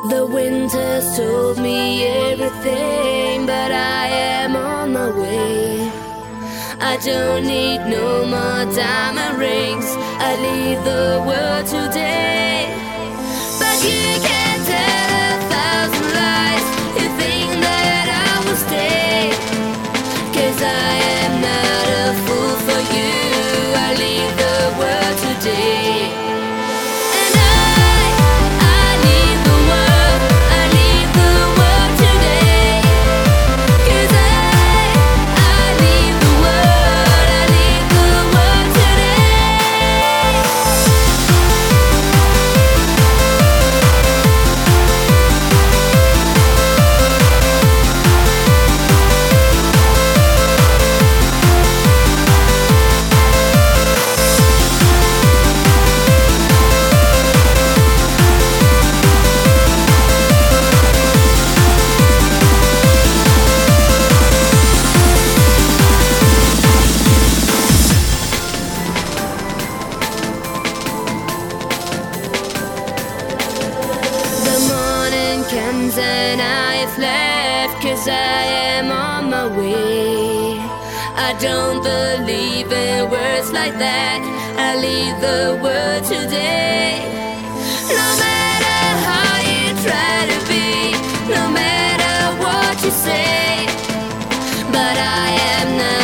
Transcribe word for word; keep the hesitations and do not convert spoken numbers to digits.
The winter's told me everything, but I am on my way. I don't need no more diamond rings. I leave the world today. But you can tell a thousand lies. You think that I will stay, 'cause I am not a fool for you. I leave the world today. Comes and I've left, 'cause I am on my way. I don't believe in words like that. I leave the world today. No matter how you try to be, no matter what you say, but I am not